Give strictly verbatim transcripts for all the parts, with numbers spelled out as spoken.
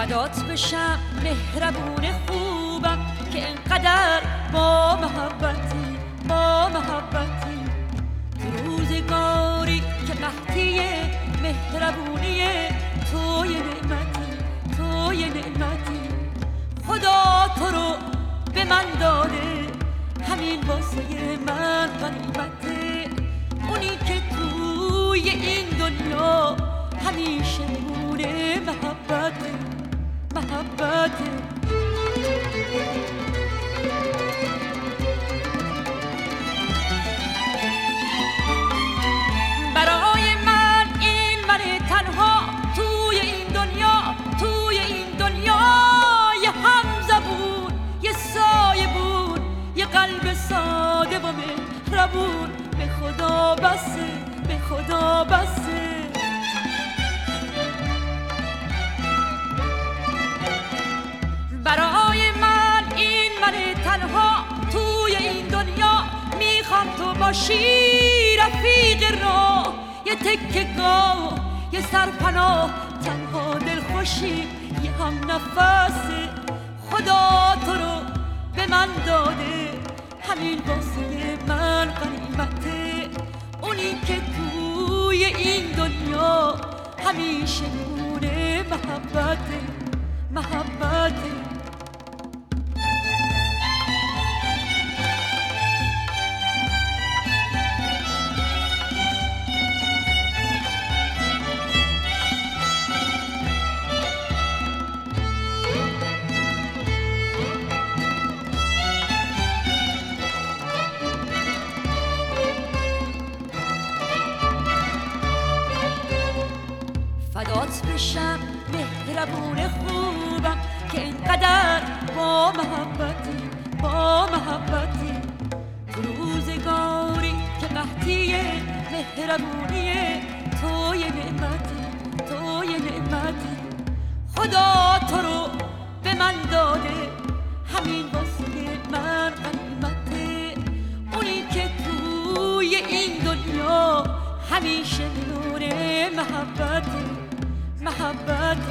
فدات بشم مهربون خوبم که انقدر با محبتی با محبتی روزگاری که قحطی مهربونی توی نعمتی توی نعمتی خدا تو رو به من داده همین واسه من غنیمته اونی که توی این دنیا همیشه مونه محبته محبته برای من این من تنها توی این دنیا توی این دنیا یه همزبون یه سایه بون یه قلب ساده و مهربون به خدا بسه به خدا بسه برای من این من تنها توی این دنیا میخوام تو باشی رفیق راه یه تکه گاه یه سرپناه تنها دلخوشی یه هم نفسه خدا تو رو به من داده همین واسه من غنیمته اونی که توی این دنیا همیشه نمونه محبته محبته فدات بشم مهربون خوبم که اینقدر با محبتی با محبتی تو روزگاری که قحطی مهربونی توی نعمتی توی نعمتی خدا تو رو به من داده همین واسه من غنیمته اونی که توی این دنیا همیشه نور محبته محبته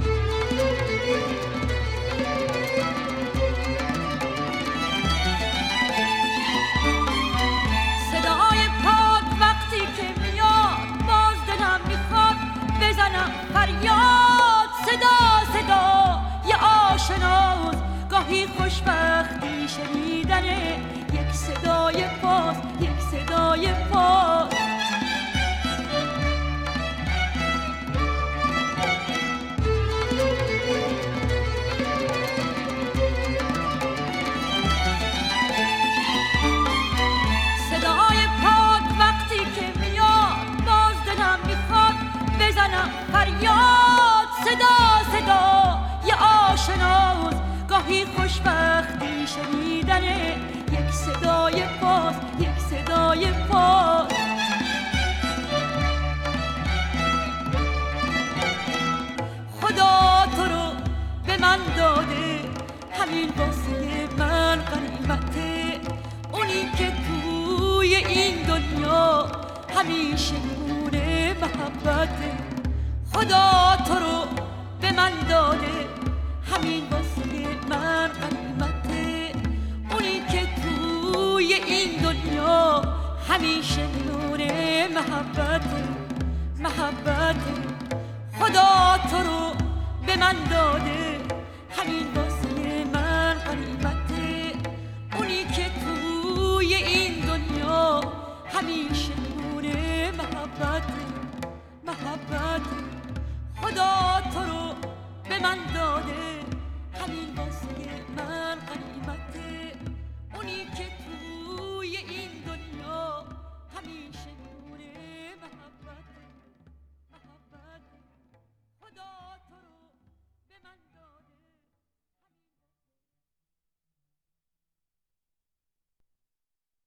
صدای پاد وقتی که میاد باز دلم میخواد بزنم فریاد صدا صدا یه آشناست گاهی خوشبختی شنیدنه یک صدای پاس یک صدای پاس فریاد صدا صدا یه آشناست گاهی خوشبختی شنیدنه یک صدای پاس یک صدای پاس خدا تو رو به من داده همین واسه من غنیمته اونی که توی این دنیا همیشه نمونه محبته خدا تو رو به من داده همین واسه من غنیمته اونی که توی این دنیا همیشه نور محبته محبته خدا تو رو به من داده همین واسه من غنیمته اونی که توی این دنیا همیشه نور محبته محبته خدا تو رو به من داده